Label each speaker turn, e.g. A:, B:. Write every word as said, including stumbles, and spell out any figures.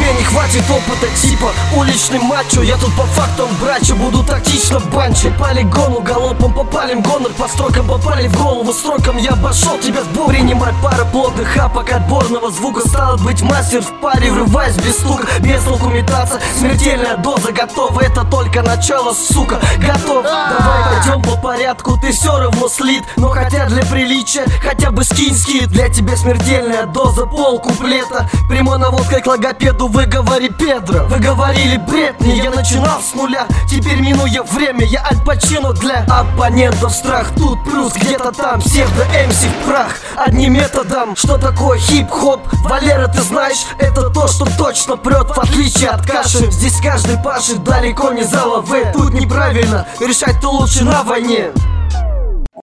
A: тебе не хватит опыта типа уличный мачо. Я тут по фактам брачу, буду тактично банчить. По полигону галопом попалим гонор, по строкам попали в голову сроком. Я обошел тебя с бок. Принимай пара плотных хапок отборного звука. Стало быть мастер в паре, врываясь без стука. Без толку метаться, смертельная доза готова. Это только начало, сука, готов. Давай пойдем по порядку, ты все равно слит. Но хотя для приличия, хотя бы скинь скид. Для тебя смертельная доза, пол куплета. Прямой наводкой к логопеду, вы говори Педро. Вы говорили бред, не я начинал с нуля. Теперь минуя время, я Аль Пачино для оппонентов. Страх тут плюс где-то там, псевдо-МС в прах. Одним методом, что такое хип-хоп? Валера, ты знаешь, это то, что точно прет. В отличие от каши, здесь каждый пашет далеко не за лавы. Тут неправильно, решать то лучше на войне.